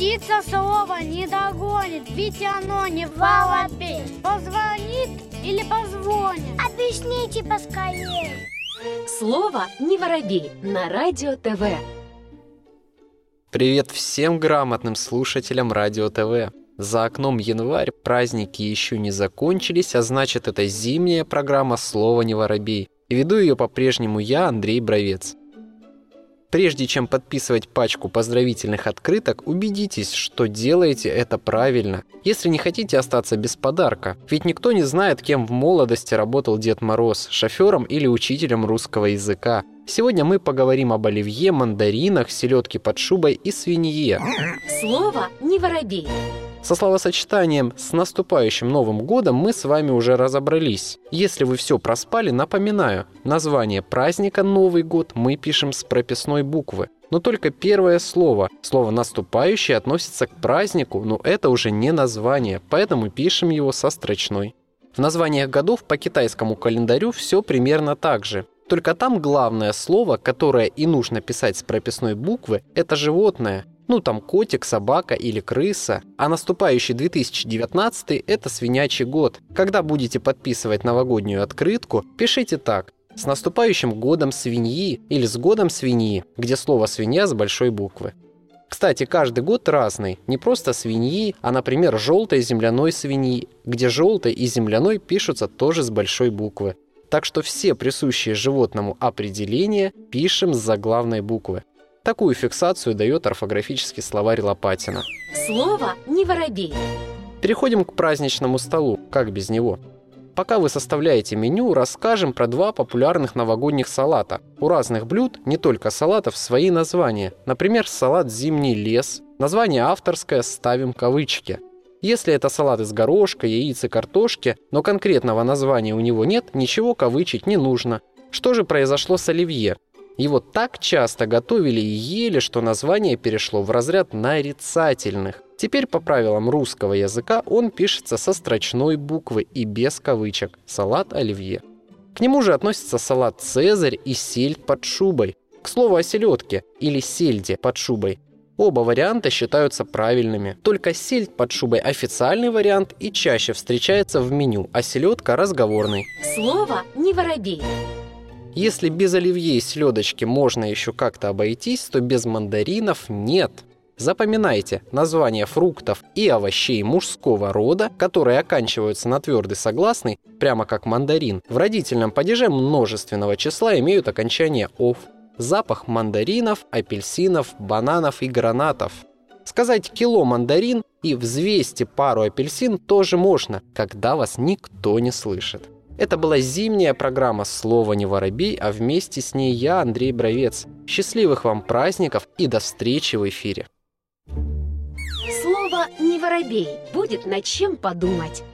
Птица слово не догонит, ведь оно не воробей. Позвонит или позвонит? Объясните поскорее. Слово «не воробей» на Радио ТВ. Привет всем грамотным слушателям Радио ТВ. За окном январь, праздники еще не закончились, а значит, это зимняя программа «Слово не воробей». И веду ее по-прежнему я, Андрей Бровец. Прежде чем подписывать пачку поздравительных открыток, убедитесь, что делаете это правильно. Если не хотите остаться без подарка, ведь никто не знает, кем в молодости работал Дед Мороз, шофером или учителем русского языка. Сегодня мы поговорим об оливье, мандаринах, селедке под шубой и свинье. Слово «не воробей». Со словосочетанием «с наступающим Новым годом» мы с вами уже разобрались. Если вы все проспали, напоминаю, название праздника «Новый год» мы пишем с прописной буквы. Но только первое слово «наступающий» относится к празднику, но это уже не название, поэтому пишем его со строчной. В названиях годов по китайскому календарю все примерно так же. Только там главное слово, которое и нужно писать с прописной буквы, это животное. Там котик, собака или крыса. А наступающий 2019 – это свинячий год. Когда будете подписывать новогоднюю открытку, пишите так: «С наступающим годом свиньи» или «С годом свиньи», где слово «свинья» с большой буквы. Кстати, каждый год разный. Не просто свиньи, а, например, желтой земляной свиньи, где желтой и земляной пишутся тоже с большой буквы. Так что все присущие животному определения пишем с заглавной буквы. Такую фиксацию дает орфографический словарь Лопатина. Слово «не воробей». Переходим к праздничному столу, как без него. Пока вы составляете меню, расскажем про два популярных новогодних салата. У разных блюд, не только салатов, свои названия. Например, салат «Зимний лес». Название авторское, ставим кавычки. Если это салат из горошка, яиц и картошки, но конкретного названия у него нет, ничего кавычить не нужно. Что же произошло с оливье? Его так часто готовили и ели, что название перешло в разряд нарицательных. Теперь по правилам русского языка он пишется со строчной буквы и без кавычек – салат оливье. К нему же относятся салат «Цезарь» и сельдь под шубой. К слову о селедке или сельде под шубой. Оба варианта считаются правильными. Только сельдь под шубой – официальный вариант и чаще встречается в меню, а селедка – разговорный. Слово «не воробей». Если без оливье и селедочки можно еще как-то обойтись, то без мандаринов нет. Запоминайте названия фруктов и овощей мужского рода, которые оканчиваются на твердый согласный, прямо как мандарин. В родительном падеже множественного числа имеют окончание «ов». Запах мандаринов, апельсинов, бананов и гранатов. Сказать кило мандарин и взвесьте пару апельсин тоже можно, когда вас никто не слышит. Это была зимняя программа «Слово не воробей», а вместе с ней я, Андрей Бровец. Счастливых вам праздников и до встречи в эфире. Слово «не воробей» будет над чем подумать.